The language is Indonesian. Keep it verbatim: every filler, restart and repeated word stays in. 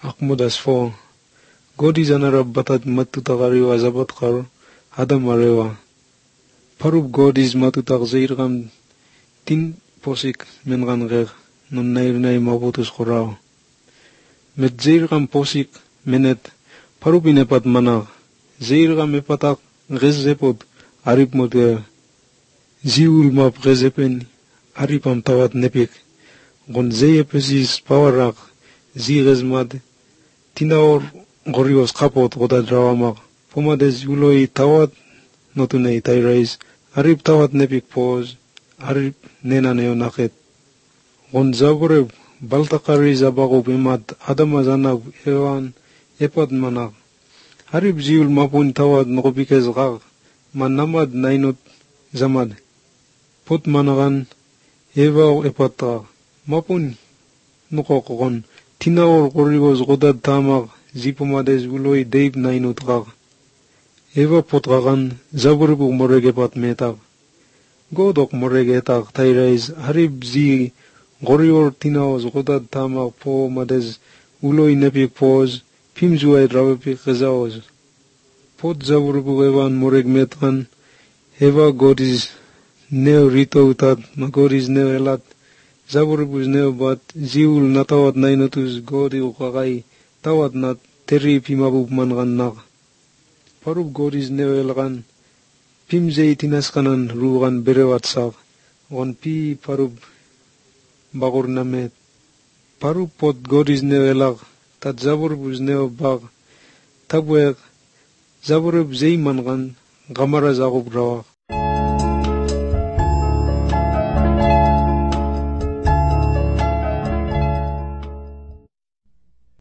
Akmudas four. God is another batat matutagariwa zabat kar Adam arewa. Parub God is matutak zairgam tin posik mengan gek nun nair nai mabutus korao. Met zairgam posik menet parub inepat manak. Zairgam epatak gezepot arip moter. Ziul map gezepen aripam tawat nepik. Gon zeyepesis pawarak zigezmad tinaor gorios kapot goda drawamak. Pomades uloi tawat notunei tairais arip tawat nepik pos arip nena neonaket. Gon zaboreb baltakari zabagub emat adamazanak ewan epat manak. Arip ziul mapun tawat nokopikez gag manamad nainot zamad. Pot managan ewa epata mapun nukokokon tinaor gorios godad tamak zipomades uloi deib nainot gag. Ewa potgagan zaborebu moregepat metak. Godok moregetak tairais harib zi gorior tinaos godad tamak po mades uloi nepik pos pimzuai rawepik gezaos. Pot zaborebu ewan moregmetgan ewa godis neo rito utat ma godis neo elat zaborebus neo bat ziul natawat nainotus godi ukagai tawat nat teri pimabub mangan nak. Parub godis neo elgan pimzei tinaskanan rugan berewat sak on pi parub bagur namet. Parub pot godis neo elak tat zaborebus neo bag tabuek zaboreb zei mangan gamara zagub rawak.